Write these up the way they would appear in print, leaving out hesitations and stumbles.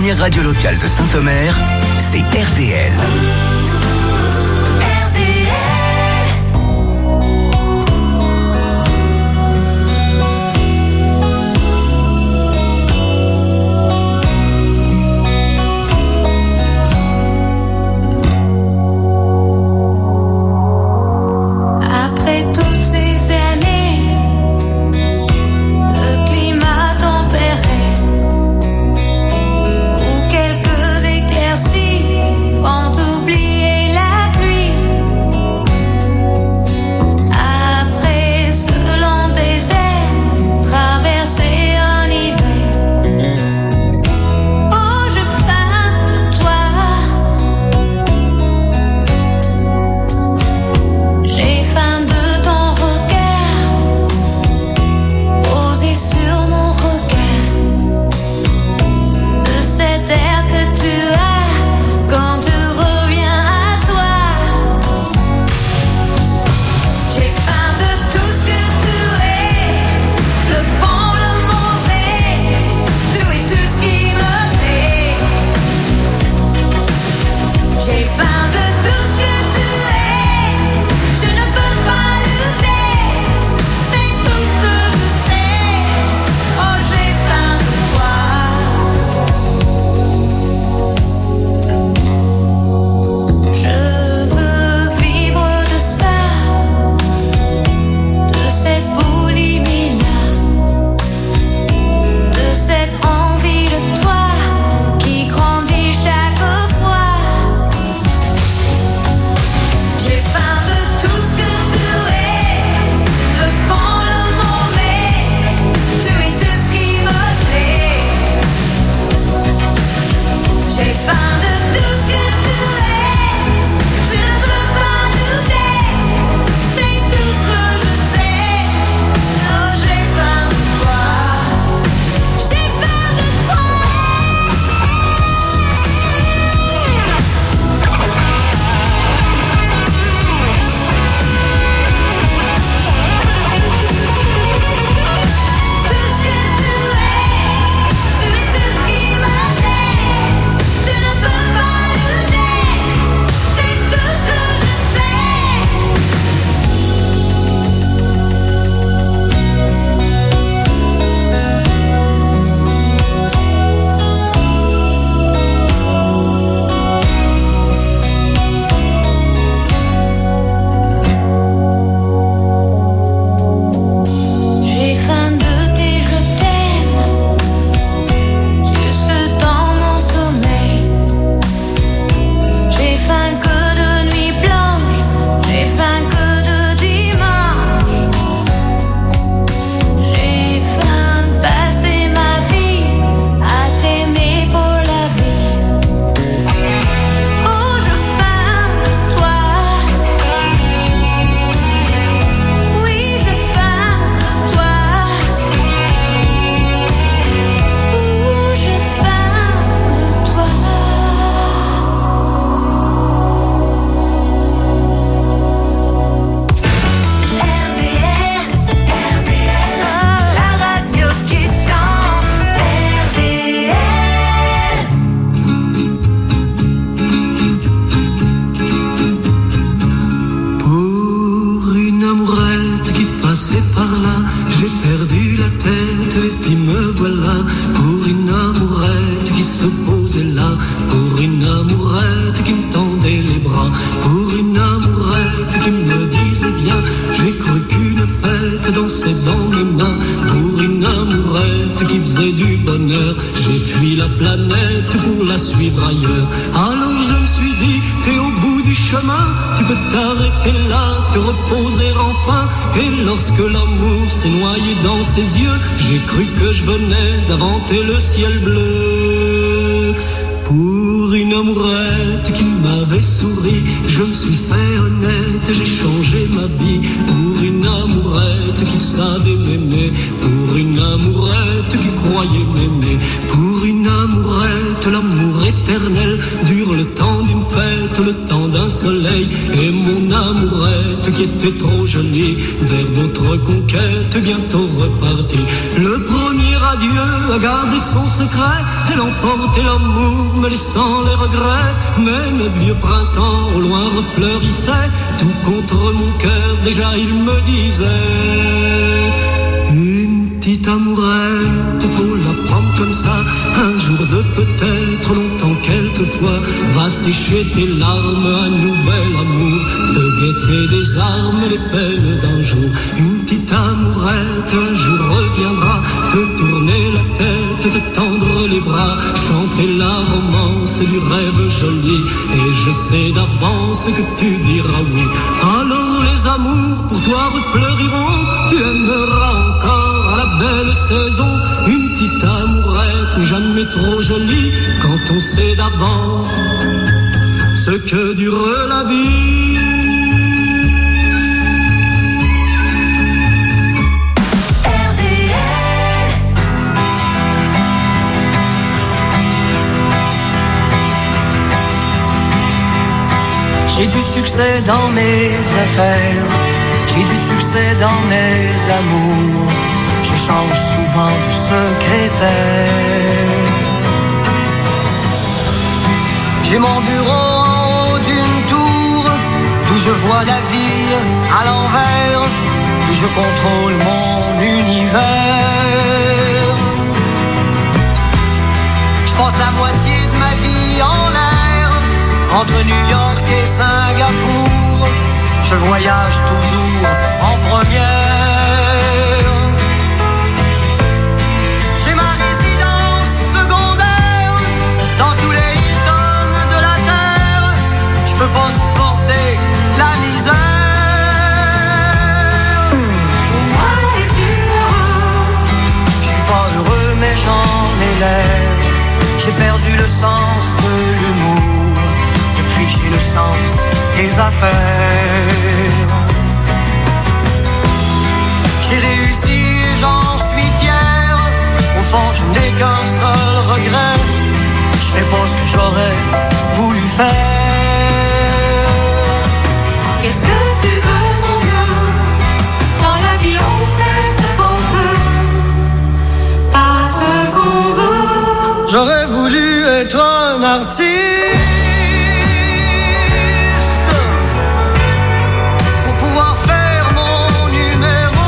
première radio locale de Saint-Omer, c'est RDL. D'inventer le ciel bleu. Pour une amourette qui m'avait souri, je me suis fait honnête, j'ai changé ma vie. Pour une amourette qui savait m'aimer, pour une amourette qui croyait m'aimer, pour une amourette, l'amour éternel dure le temps d'une fête, le temps d'un soleil. Et mon amourette qui était trop jolie, vers d'autres conquêtes bientôt repartie. Le premier adieu, a gardé son secret. Elle emportait l'amour, me laissant les regrets. Mais le vieux printemps au loin refleurissait. Tout contre mon cœur, déjà il me disait: une petite amourette, faut la prendre comme ça. Un jour de peut-être, longtemps quelquefois, va sécher tes larmes, un nouvel amour, te guetter des armes, les peines d'un jour. Une petite amourette, un jour reviendra, te tourner la tête, te tendre les bras, chanter la romance du rêve joli. Et je sais d'avance que tu diras oui. Alors les amours pour toi refleuriront, tu aimeras encore à la belle saison. Une petite amourette, jamais trop jolie, quand on sait d'avance ce que dure la vie. J'ai du succès dans mes affaires, j'ai du succès dans mes amours. Je change souvent de secrétaire. J'ai mon bureau en haut d'une tour, d'où je vois la ville à l'envers, où je contrôle mon univers. Je passe la moitié de ma vie en l'air, entre New York et Singapour. Je voyage toujours en première. J'ai ma résidence secondaire dans tous les Hilton de la terre. Je peux pas supporter la misère. Moi es-tu heureux? Je suis pas heureux mais j'en ai l'air. J'ai perdu le sens de l'humour, depuis j'ai le sens des affaires. J'ai réussi et j'en suis fier. Au fond je n'ai qu'un seul regret, je fais pas ce que j'aurais voulu faire. Qu'est-ce que tu veux mon gars? Dans la vie on fait ce qu'on veut, pas ce qu'on veut. J'aurais voulu être un artiste pour pouvoir faire mon numéro.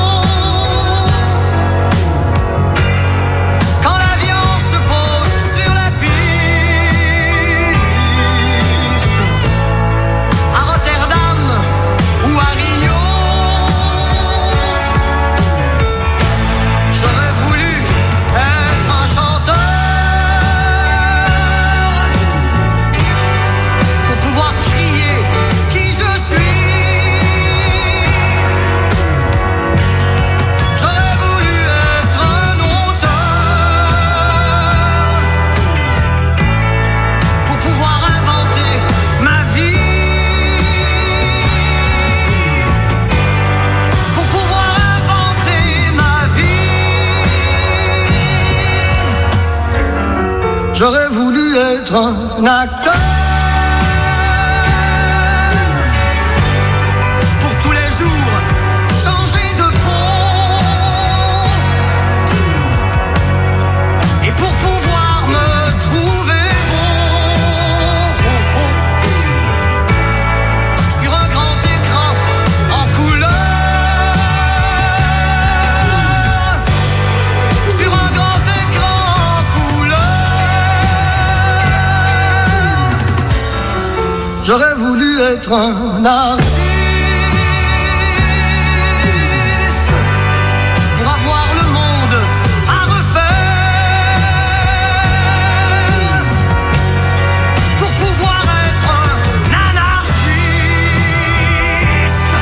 Quand l'avion se pose sur la piste, à Rotterdam ou à Rio, j'aurais voulu être un chanteur pour pouvoir crier qui je suis. J'aurais voulu être un auteur pour pouvoir inventer ma vie, pour pouvoir inventer ma vie. J'aurais voulu être un acteur pour tous les jours changer de peau et pour pouvoir me trouver beau sur un grand écran en couleur, sur un grand écran en couleur. J'aurais voulu être un artiste pour avoir le monde à refaire, pour pouvoir être un anarchiste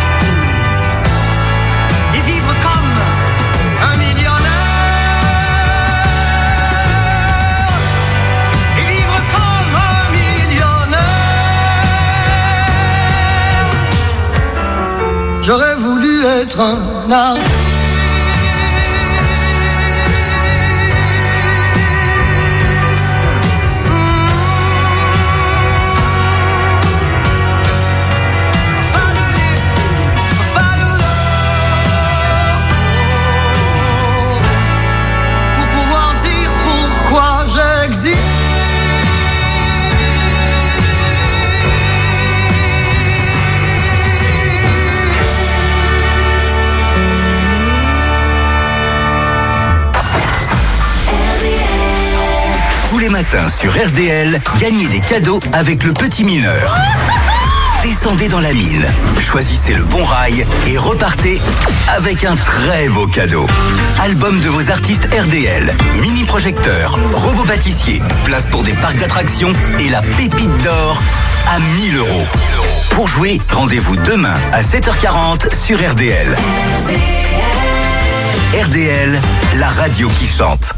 et vivre comme un millionnaire, et vivre comme un millionnaire. J'aurais voulu être un artiste. les matins sur RDL, gagnez des cadeaux avec le petit mineur. Descendez dans la mine, choisissez le bon rail et repartez avec un très beau cadeau. Album de vos artistes RDL, mini-projecteur, robot pâtissier, place pour des parcs d'attractions et la pépite d'or à 1 000 €. Pour jouer, rendez-vous demain à 7h40 sur RDL. RDL, la radio qui chante.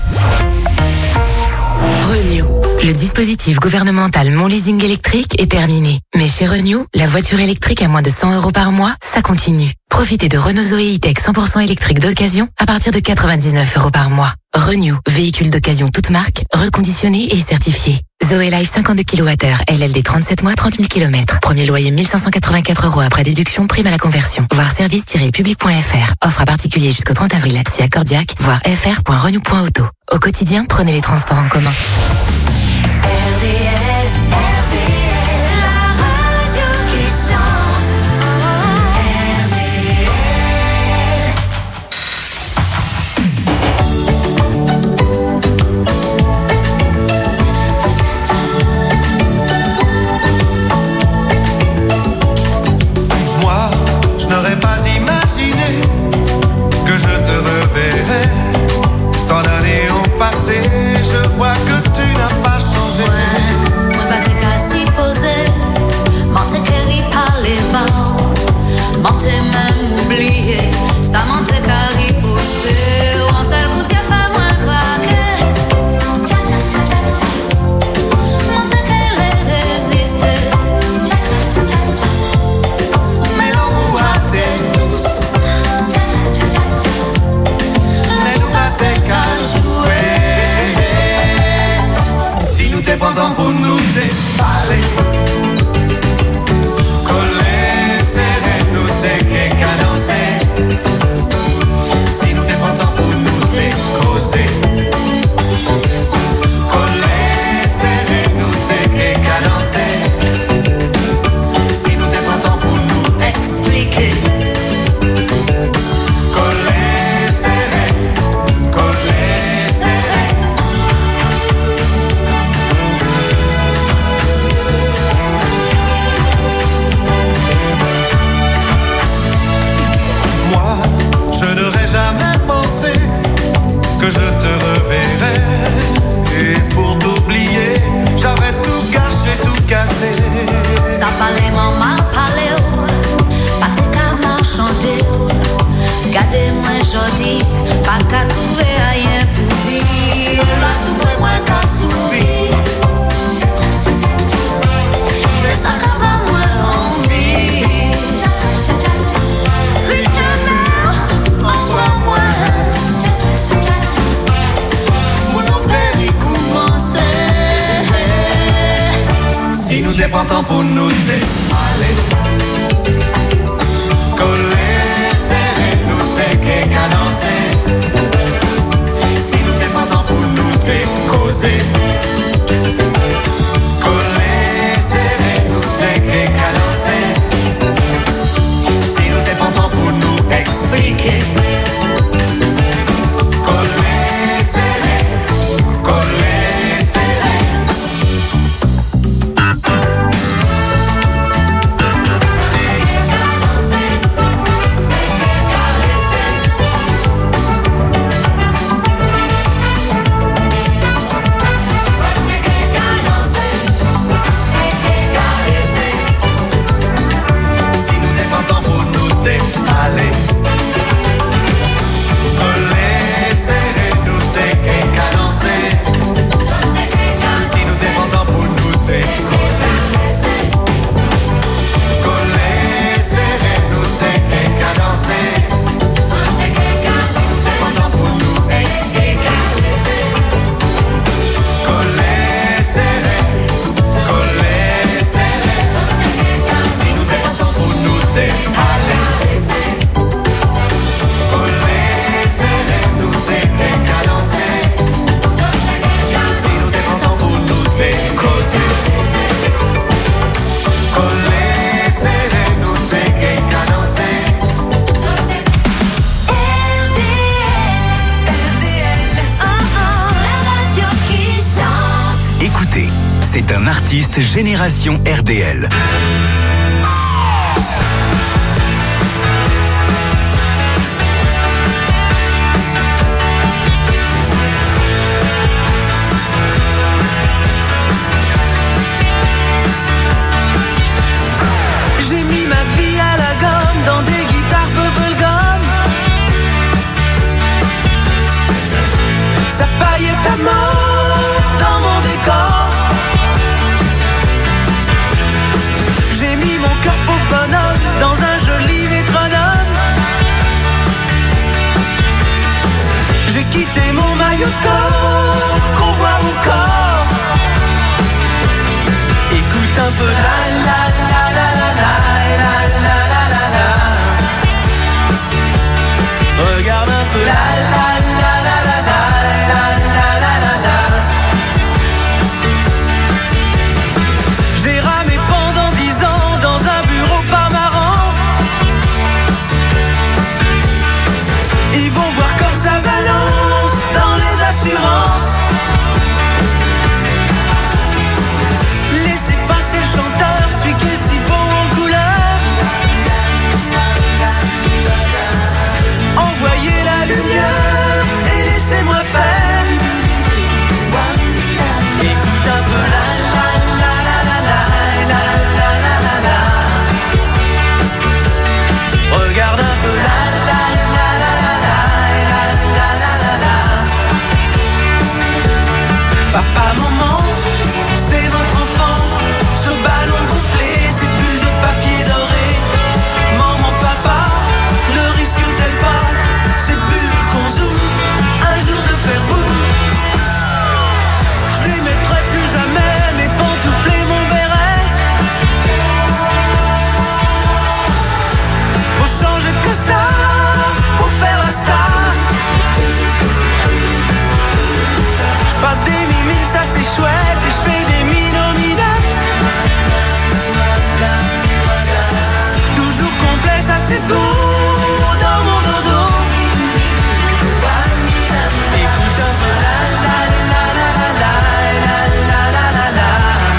Renew. Le dispositif gouvernemental Mon Leasing électrique est terminé. Mais chez Renew, la voiture électrique à moins de 100 € par mois, ça continue. Profitez de Renault Zoé E-Tech 100% électrique d'occasion à partir de 99 € par mois. Renew, véhicule d'occasion toute marque, reconditionné et certifié. Zoé Life 52 kWh, LLD 37 mois, 30 000 km. Premier loyer 1 584 € après déduction, prime à la conversion. Voir service-public.fr. Offre à particulier jusqu'au 30 avril. Si accordiaque, voir fr.renew.auto. Au quotidien, prenez les transports en commun. Je vois que tu n'as pas changé. Ouais, moi pas t'es qu'à s'y poser. M'en t'es qu'à parler bas. M'en t'es même oublié. Ça m'en t'es qu'à ripocher. En seul coup t'y a fait moins craquer. M'en t'es qu'à les résister. Mais l'amour a été douce. Mais nous pas t'es qu'à jouer. T'es pendant pour nous déballer. Coller, serrer, nous t'es qu'à danser. Si nous t'es pendant pour nous décauser. Coller, serrer, nous t'es qu'à danser. Si nous t'es pendant pour nous expliquer. Coller, serrer, coller, serrer. Je n'aurais jamais pensé que je te reverrais. Et pour t'oublier, j'avais tout gâché, tout cassé. Ça parlait mon mal parlé. Pas t'es qu'à m'enchanter. Gardez-moi jodi. Pas qu'à trouver rien pour dire. Là tout est moins qu'à sourire. Mais ça qu'à pas moins envie. Envoie-moi pour nous périr commencer. Si nous dépendons pour nous déballer. Coller, serrer, nous t'es qu'à danser. Si nous dépendons pour nous décauser. Coller, serrer, nous t'es qu'à danser. Si nous dépendons pour nous expliquer. Coller, serrer, coller, serrer. c'est un artiste génération RDL. J'ai mis ma vie à la gomme dans des guitares bubblegum. Sa paillette à mort dans mon décor. J'ai mis mon cœur pauvre bonhomme dans un joli métronome. J'ai quitté mon maillot de corps qu'on voit mon corps. Écoute un peu la la la la la la la la la la la. Regarde un peu la la la la la la la la la la la. J'ai ramé pendant 10 ans dans un bureau pas marrant. Ils vont voir comme ça balance dans les assurances. Laissez passer le chanteur, celui qui est si beau en couleur. Envoyez la lumière et laissez-moi faire. Écoute un peu la la la la la la la la la la la. Regarde un peu la la la la la la la la la la la. Papa, maman, c'est votre enfant. Ce ballon gonflé, ces bulles de papier doré. Maman, papa, ne risque-t-elle pas cette bulle qu'on zoome un jour de faire boum? Je lui mettrai plus jamais mes pantoufles et mon béret. Faut changer de costard pour faire la star. Je passe des mimines, ça c'est chouette, et je fais des minominettes. Toujours complet, ça c'est beau dans mon dodo. Écoute un peu la la la la la la la la la la la.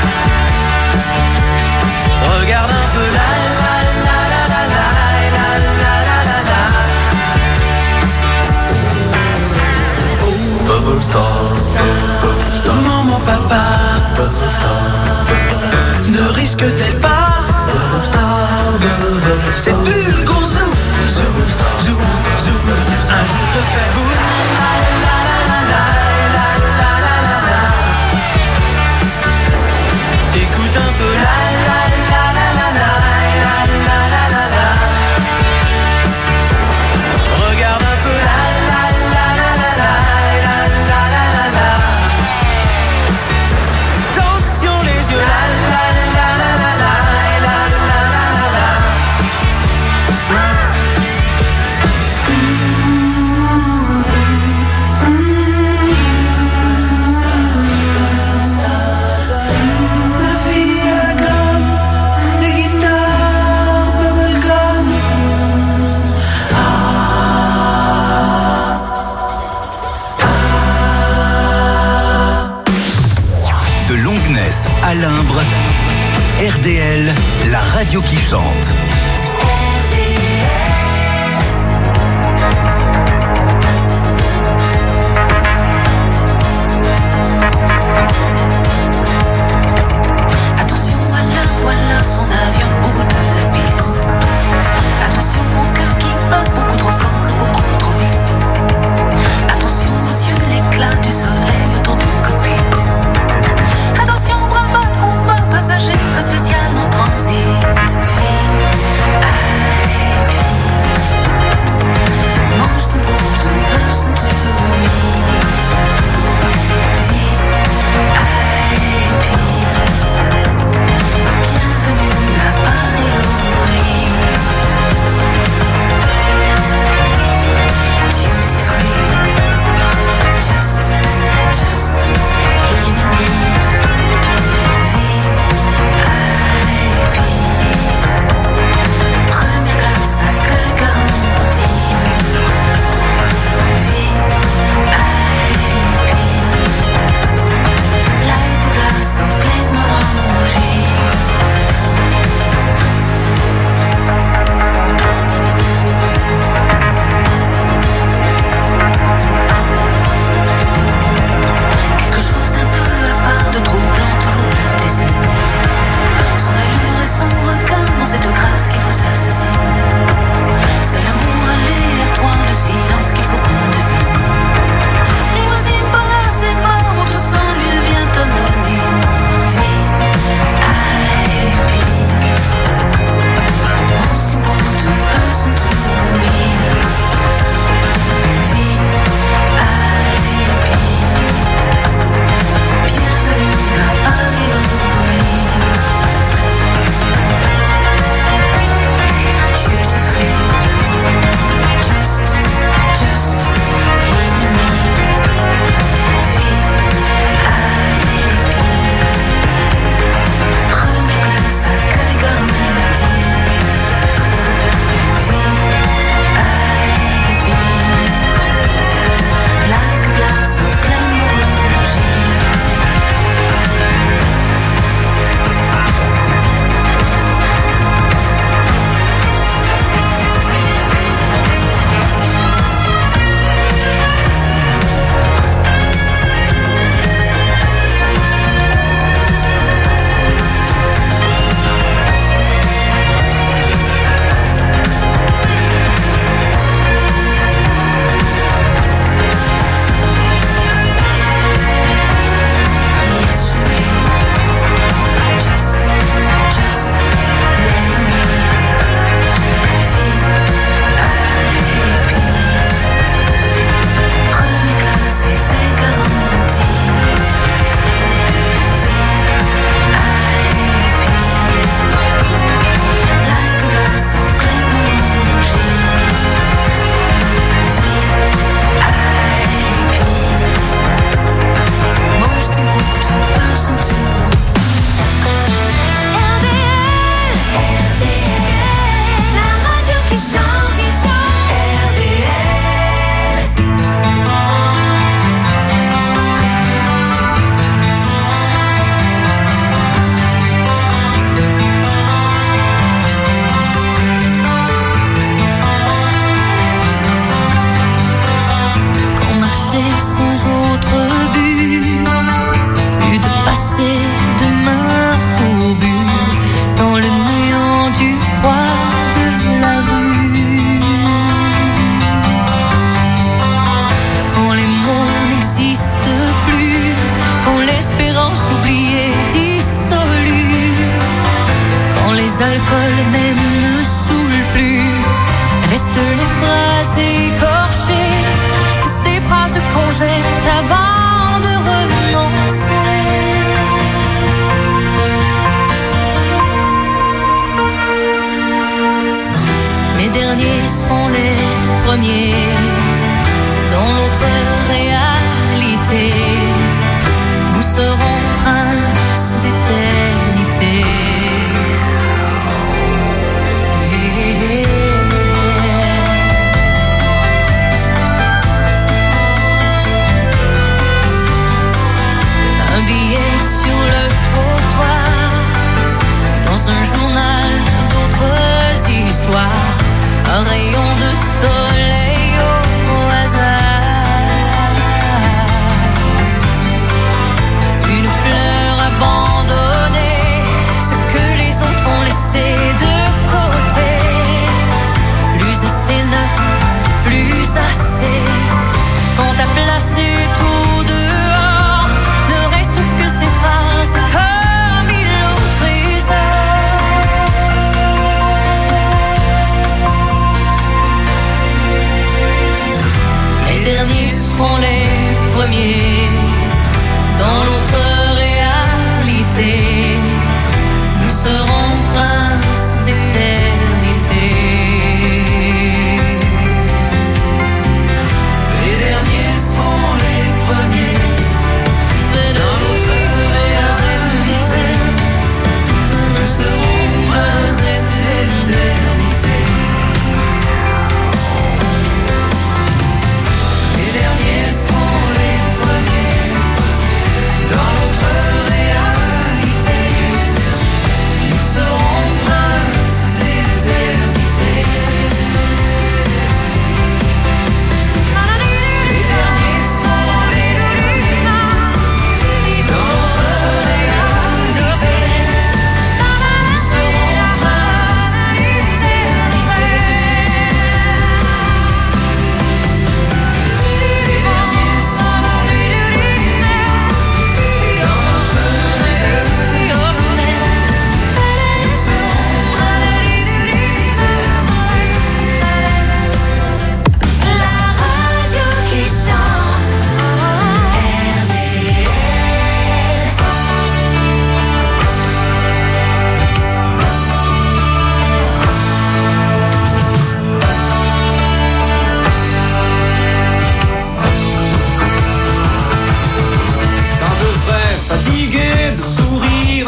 Regarde un peu la la la la la la la la la la la. Bubble star, maman, papa, ne risque-t-elle pas cette bulle qu'on zoome, zoom, zoom, zoom, un jour de faire boum? La la la la la la la la la la. Écoute un peu la la la la la la la la la la la. Regarde un peu la la la la la la la la la la la. Attention les yeux, la la la la la la la la la la la. Ma vie à la gomme, des guitares bubblegum. De Longnes à Limbre, RDL, la radio qui chante. Attention à la voilà son avion au bout de la piste. Attention au cœur qui bat beaucoup trop fort et beaucoup trop vite. Attention aux yeux, l'éclat du soleil autour du cockpit. Attention, bras bas, combat passager très spécial en transit. Vite,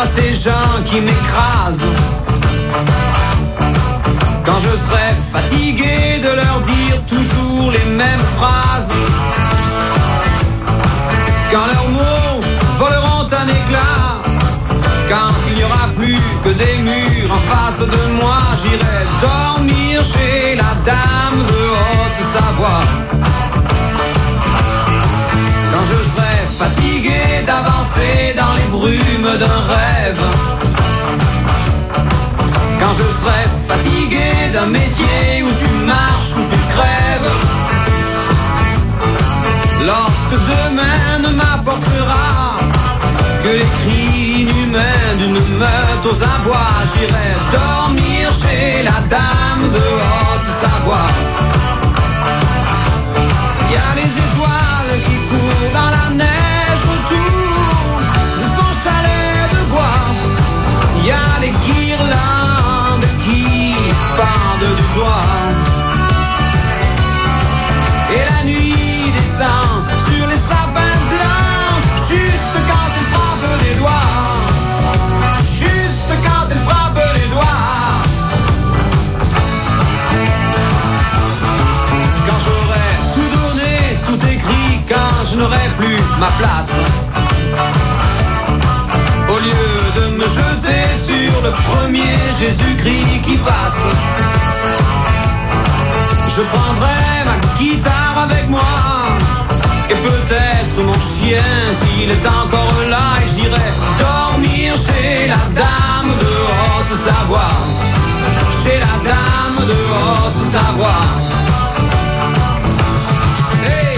à ces gens qui m'écrasent. Quand je serai fatigué de leur dire toujours les mêmes phrases. Quand leurs mots voleront un éclat. Quand il n'y aura plus que des murs en face de moi, j'irai dormir chez la dame de Haute-Savoie. Quand je serai fatigué d'avancer dans les brumes d'un rêve. Quand je serai fatigué d'un métier où tu marches, où tu crèves. Lorsque demain ne m'apportera que les cris inhumains d'une meute aux abois, j'irai dormir chez la dame de Haute-Savoie. Y a les étoiles qui courent dans la neige autour de son chalet de bois. Y a les guirlandes qui pendent du toit. Et la nuit descend sur les sapins blancs, juste quand elle frappe les doigts. Juste quand elle frappe les doigts. Quand j'aurai tout donné, tout écrit, quand je n'aurai plus ma place. Au lieu de me jeter sur le premier Jésus-Christ qui passe, je prendrai ma guitare avec moi et peut-être mon chien s'il est encore là, et j'irai dormir chez la dame de Haute-Savoie. Chez la dame de Haute-Savoie. Hey!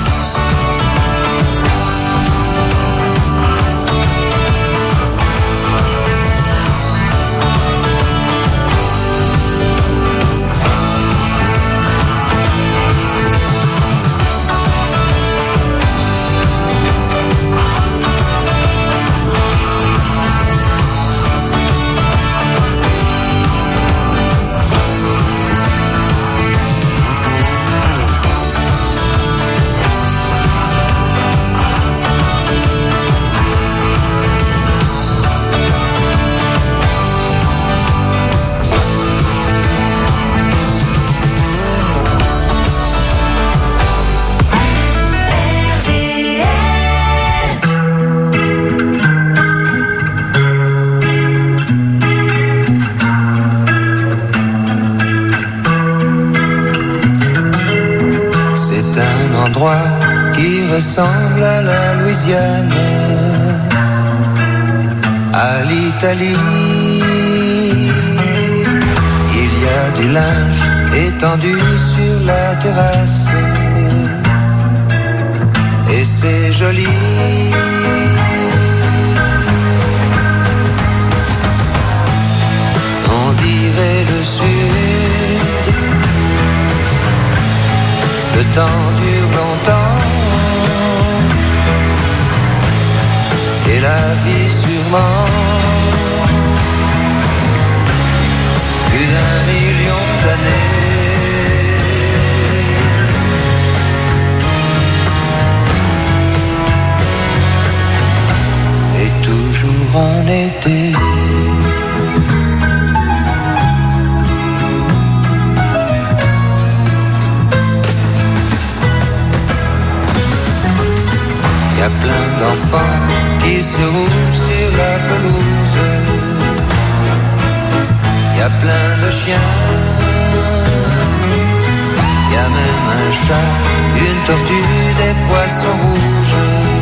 Qui ressemble à la Louisiane, à l'Italie. Il y a du linge étendu sur la terrasse et c'est joli. On dirait le sud. Le temps dure longtemps et la vie sûrement. Plus d'1 million d'années. Et toujours en été. Y a plein d'enfants qui se roulent sur la pelouse. Y a plein de chiens. Y a même un chat, une tortue, des poissons rouges.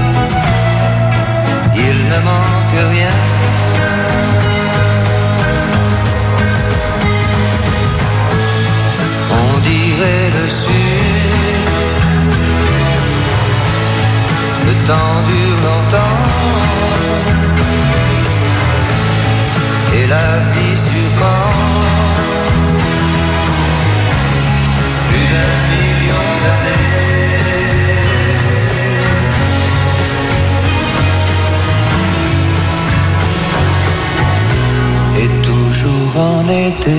Il ne manque rien. On dirait le sud. Le temps dure longtemps et la vie sûrement. Plus d'1 million d'années. Et toujours en été.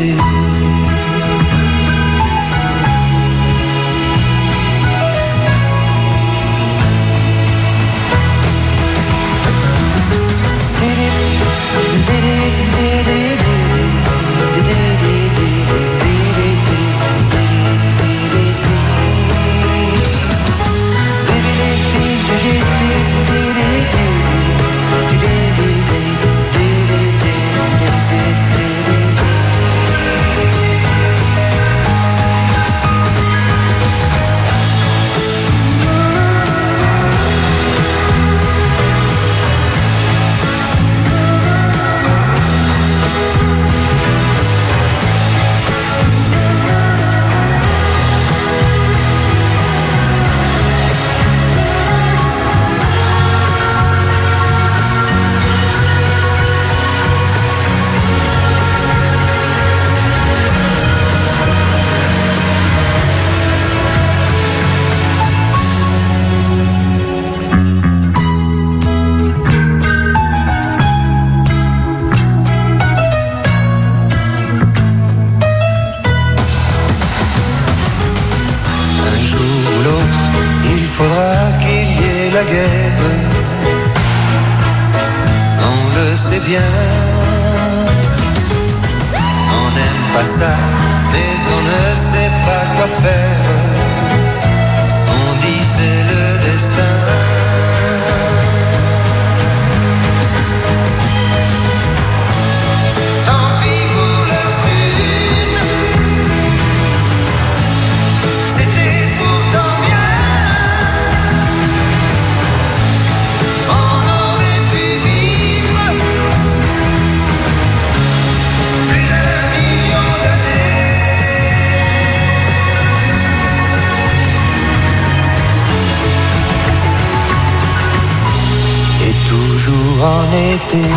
c'est bien. On n'aime pas ça, mais on ne sait pas quoi faire. On dit c'est le destin. Tant pis pour le sud, c'était pourtant bien. On aurait pu vivre plus d'un million d'années. Et toujours en été.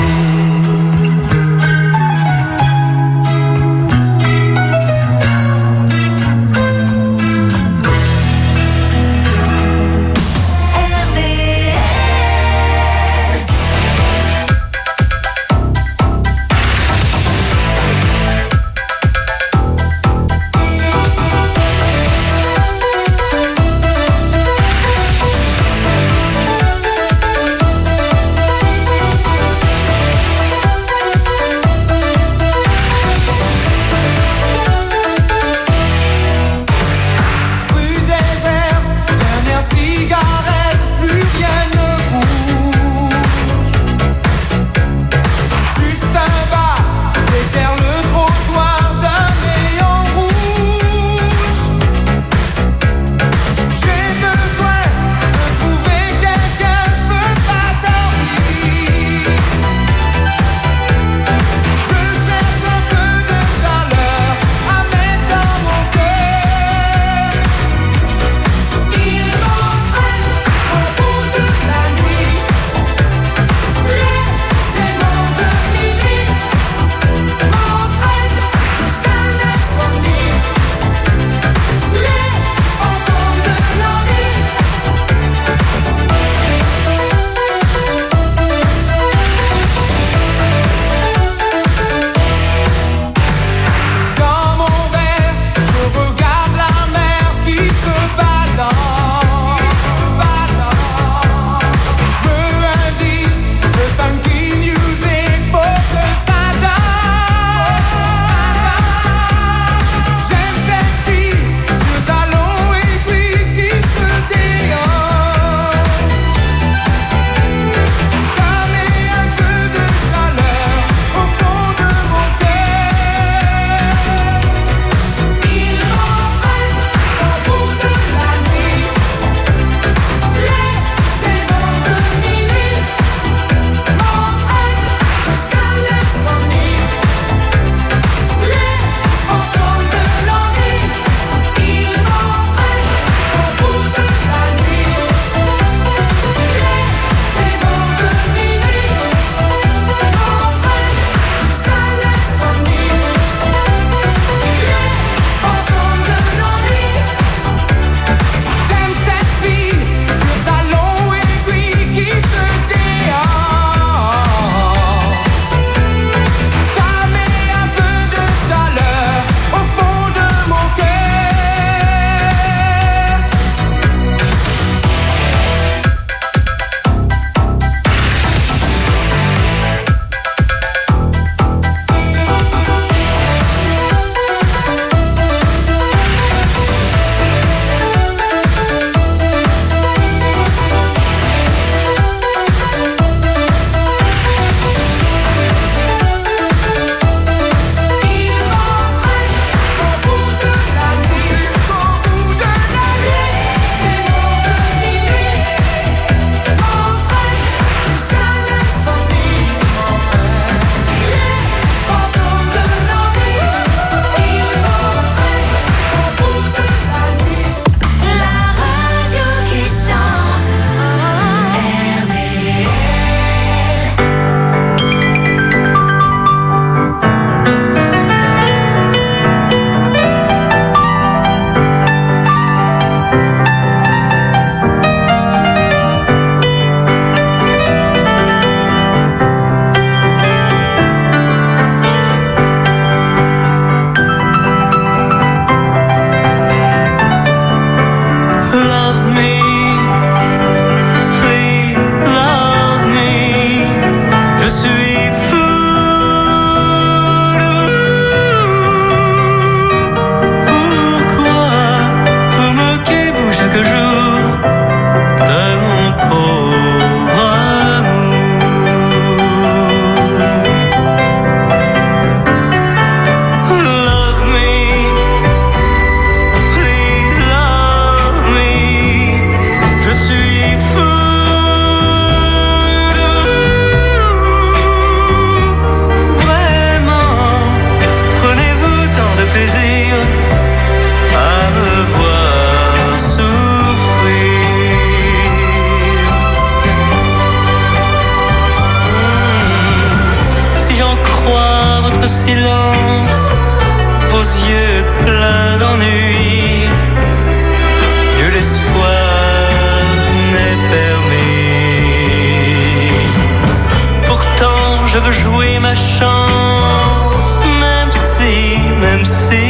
yeux pleins d'ennui, nul espoir n'est permis. Pourtant je veux jouer ma chance, même si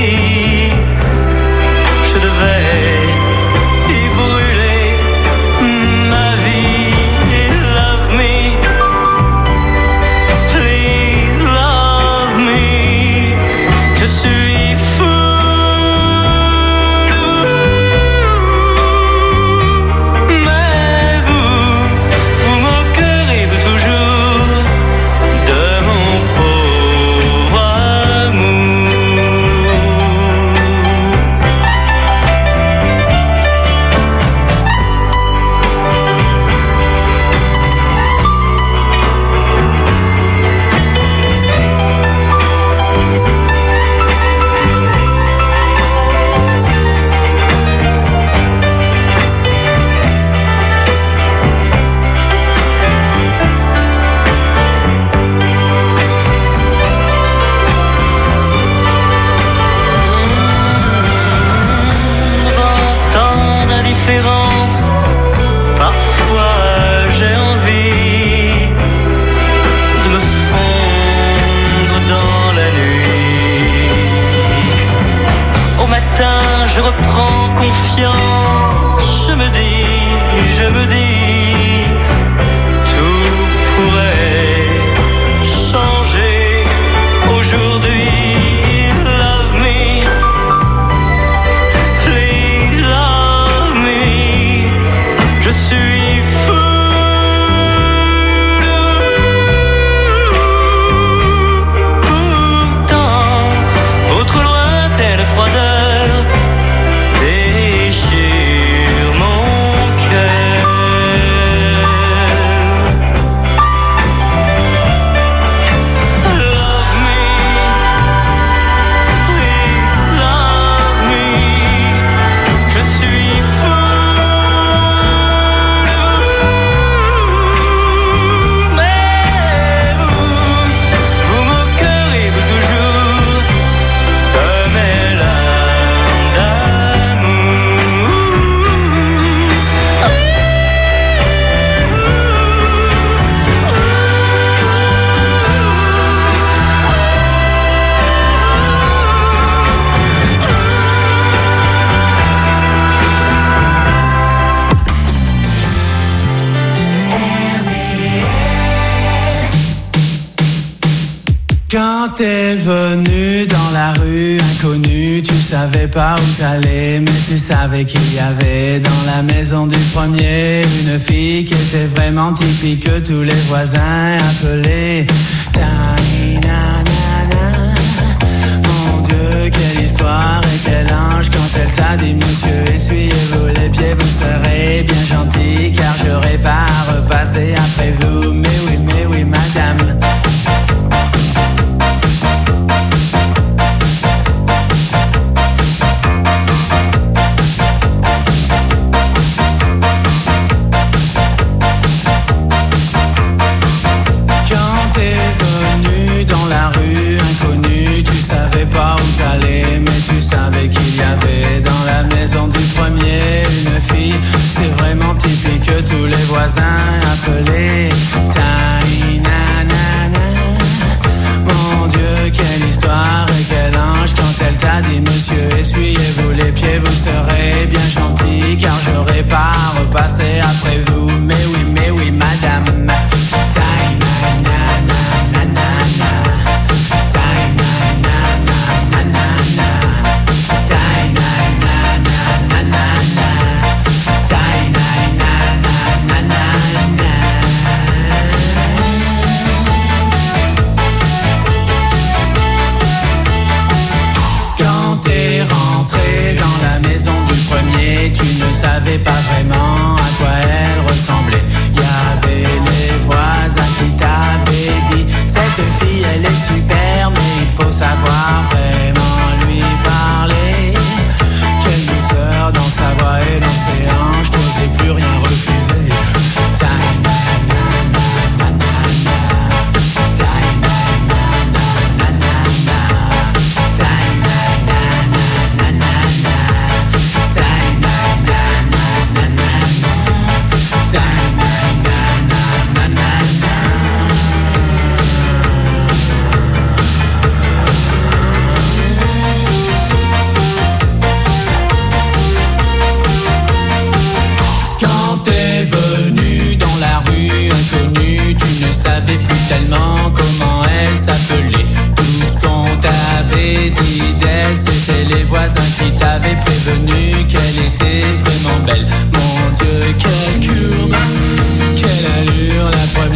je devais y brûler ma vie. Love me, please love me. Je suis fou de vous, mais vous moquerez-vous toujours de mon pauvre amour. J'entends la différence, parfois j'ai envie de me fondre dans la nuit. Au matin je reprends confiance, je me dis, tout pourrait changer aujourd'hui. Love me, please love me. Je suis fou de vous. Pourtant, votre lointaine froideur déchire mon cœur. Love me, please love me. Je suis fou de vous, mais vous moquerez-vous toujours de mes larmes d'amour. Quand t'es venu dans la rue inconnue, tu savais pas où t'allais, mais tu savais qu'il y avait dans la maison du premier une fille qui était vraiment typique que tous les voisins appelaient Ta-ni-na-na-na. Mon Dieu, quelle histoire et quel ange quand elle t'a dit monsieur, essuyez-vous les pieds, vous serez bien gentil car j'aurai pas à repasser après vous. Mais oui, madame. Quand t'es venu dans la rue inconnue, tu savais pas où t'allais, mais tu savais qu'il y avait dans la maison du premier une fille. C'est vraiment typique que tous les voisins appelaient Ta-ni-na-na-na. Mon Dieu, quelle histoire et quel ange quand elle t'a dit monsieur, essuyez-vous les pieds, vous serez bien gentil car j'aurai pas à repasser après vous. Mais oui, madame. Ta-ni-na-na-na-na-na. Ta-ni-na-na-na-na-na. Ta-ni-na-na-na-na-na. Ta-ni-na-na-na-na-na.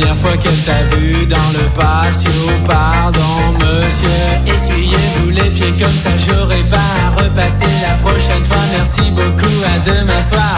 première fois qu'elle t'a vu dans le patio. Pardon monsieur, essuyez-vous les pieds comme ça j'aurai pas à repasser la prochaine fois. Merci beaucoup, à demain soir.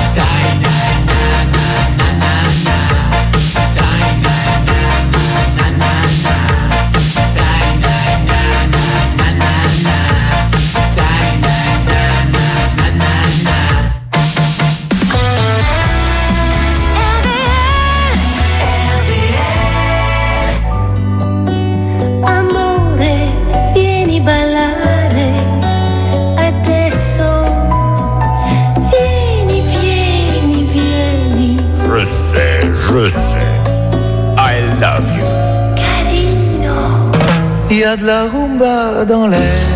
Je sais, I love you. Carino. Il y a de la rumba dans l'air,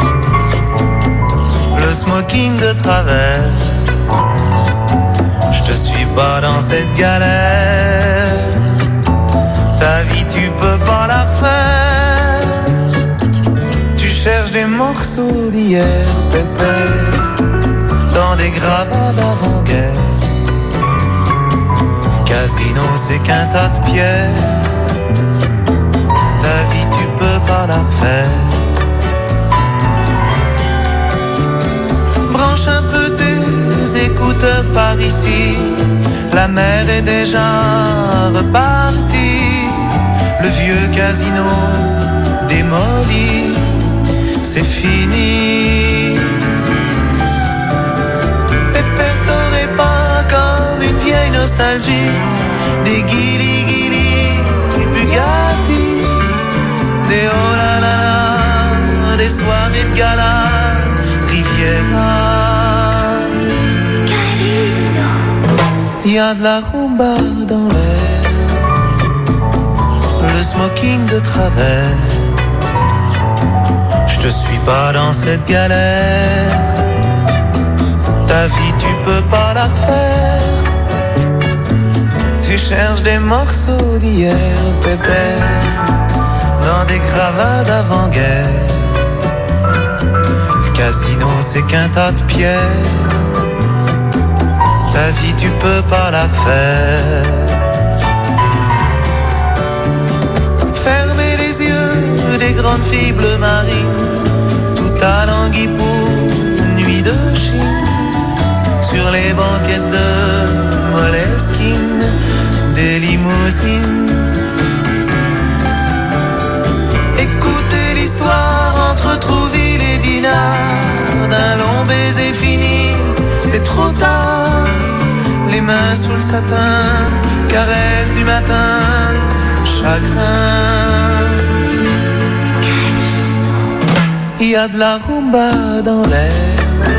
le smoking de travers. Je te suis pas dans cette galère. Ta vie tu peux pas la refaire. Tu cherches des morceaux d'hier, pépère, dans des gravats d'avant-guerre. Casino c'est qu'un tas de pierres. Ta vie tu peux pas la refaire. Branche un peu tes écouteurs par ici. La mer est déjà repartie. Le vieux casino démoli, c'est fini. Pépère t'aurais pas comme une vieille nostalgie. Des guili-guili, Bugatti, des oh la la la, des soirées de gala, Riviera. Il y a de la rumba dans l'air, le smoking de travers. Je te suis pas dans cette galère. Ta vie tu peux pas la refaire. Tu cherches des morceaux d'hier, pépère, dans des gravats d'avant-guerre. Le casino c'est qu'un tas de pierres. Ta vie tu peux pas la refaire. Fermez les yeux des grandes filles bleu marine, tout à l'anguille pour une nuit de Chine. Sur les banquettes de Moleskine, des limousines. Écoutez l'histoire entre Trouville et Dinard, d'un long baiser fini, c'est trop tard. Les mains sous le satin, caresse du matin, chagrin. Il y a de la rumba dans l'air,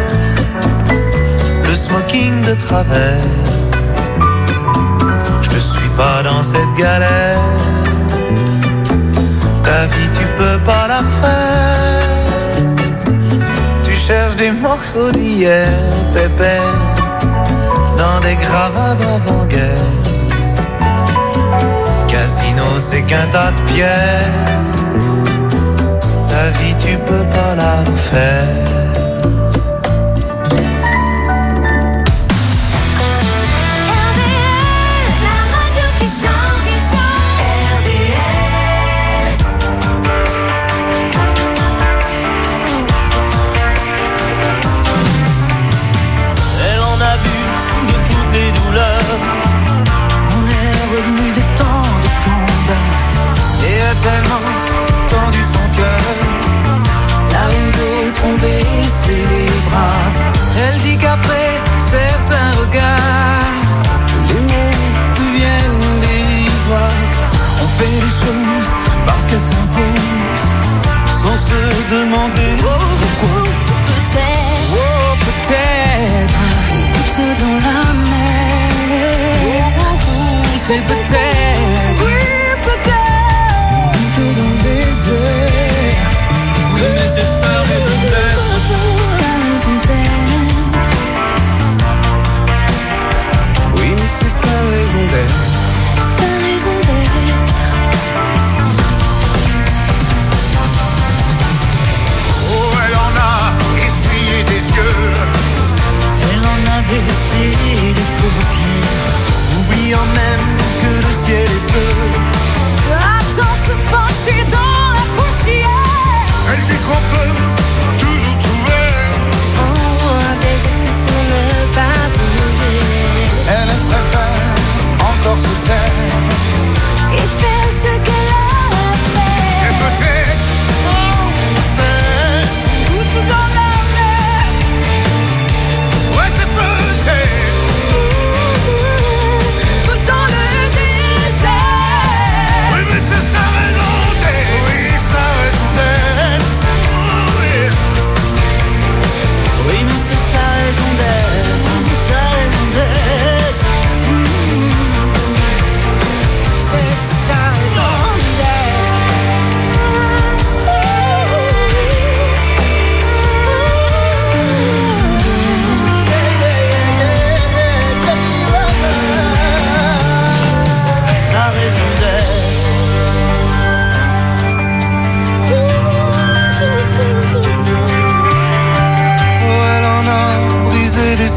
le smoking de travers. Je te suis pas dans cette galère. Ta vie tu peux pas la refaire. Tu cherches des morceaux d'hier, pépère, dans des gravats d'avant-guerre. Casino c'est qu'un tas de pierres. Ta vie tu peux pas la refaire. On est revenu des temps de combat Et a tellement tendu son cœur, là où d'autres ont baissé les bras. elle dit qu'après certains regards, Les mots deviennent dérisoires. on fait les choses parce qu'elles s'imposent, sans se demander pourquoi. Peut-être, Oh peut-être, goutte dans la mer. c'est peut-être, Oui, peut-être, goutte dans le désert. oui mais c'est sa raison d'être. Sa raison d'être. Oui mais c'est sa raison d'être. Sa raison d'être. Oh, elle en a essuyé des yeux. Elle en a baissé les paupières. Oubliant même que le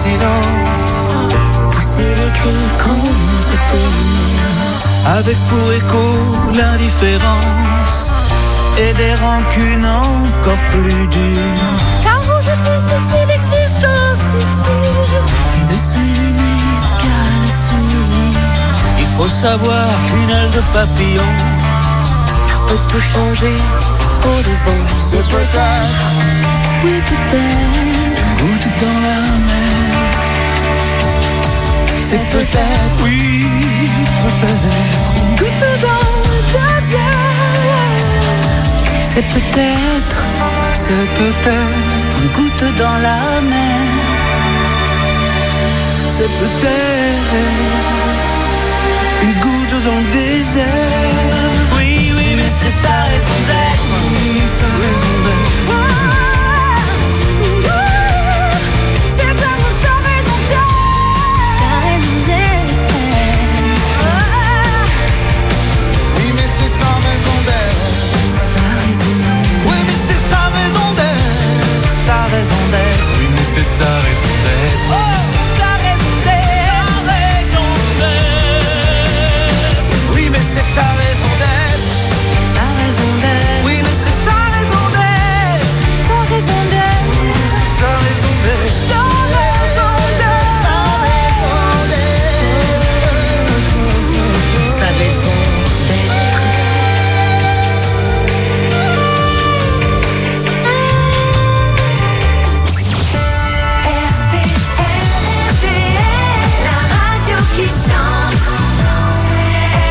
silence, pousser les cris contre tes murs, avec pour écho l'indifférence et des rancunes encore plus dures. Car aujourd'hui c'est l'existence ici ne se limite qu'à la survie. Il faut savoir qu'une aile de papillon peut tout changer pour de bon. C'est peut-être, oui peut-être, goutte dans la mer. C'est peut-être, oui peut-être, goutte dans le désert. C'est peut-être, une goutte dans la mer. C'est peut-être